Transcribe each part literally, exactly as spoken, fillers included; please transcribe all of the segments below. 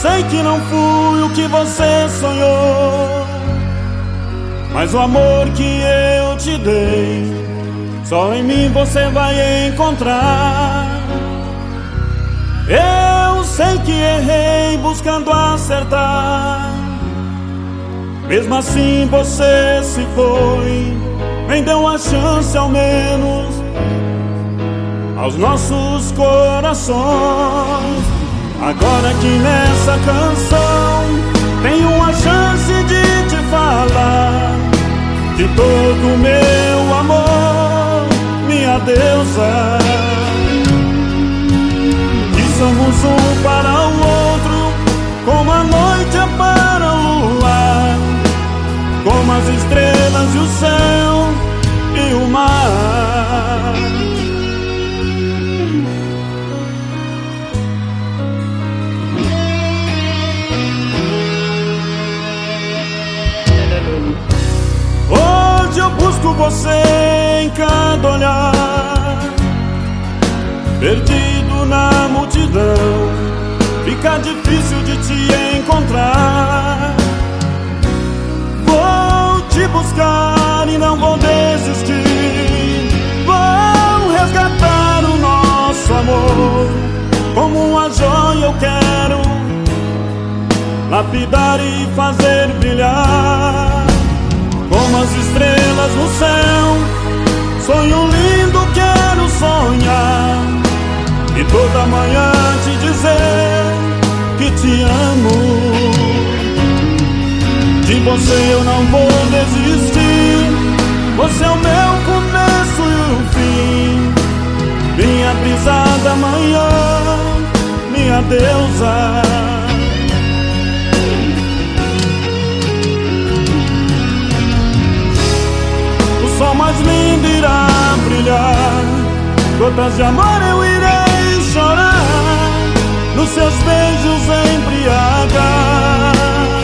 sei que não fui o que você sonhou, mas o amor que eu te dei, só em mim você vai encontrar. Eu sei que errei buscando acertar, mesmo assim você se foi, nem deu a chance ao menos aos nossos corações. Agora que nessa canção tenho a chance de te falar de todo o meu amor, minha deusa, que somos um para o outro, como a noite é para o luar, como as estrelas e o céu e o mar. Hoje eu busco você em cada olhar, perdido na multidão, fica difícil de te encontrar. Vou te buscar e não vou desistir, vou resgatar o nosso amor, como uma joia eu quero lapidar e fazer brilhar, como as estrelas no céu. Sonho lindo quero sonhar, e toda manhã te dizer que te amo. De você eu não vou desistir, você é o meu começo e o fim, minha brisa da manhã, minha deusa. O sol mais lindo irá brilhar, gotas de amor eu irei chorar, nos seus beijos embriagar.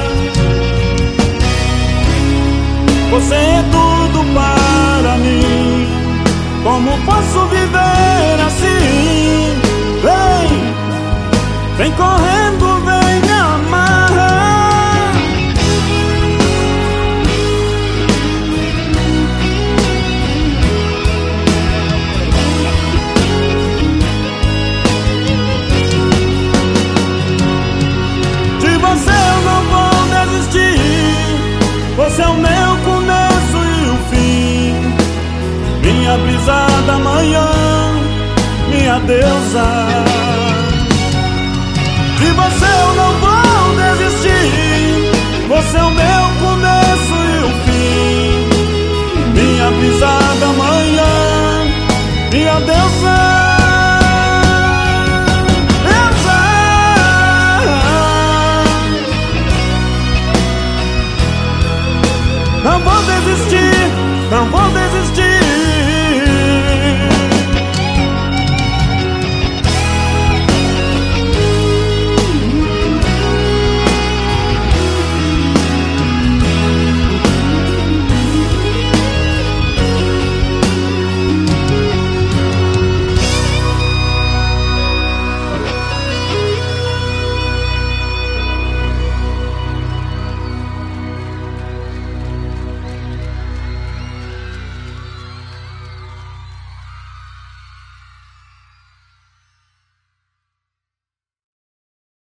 Você é tudo para mim, como posso viver assim? Vem, vem correndo, vem me amar. De você eu não vou desistir, você é o meu começo e o fim, minha brisa da manhã, minha deusa.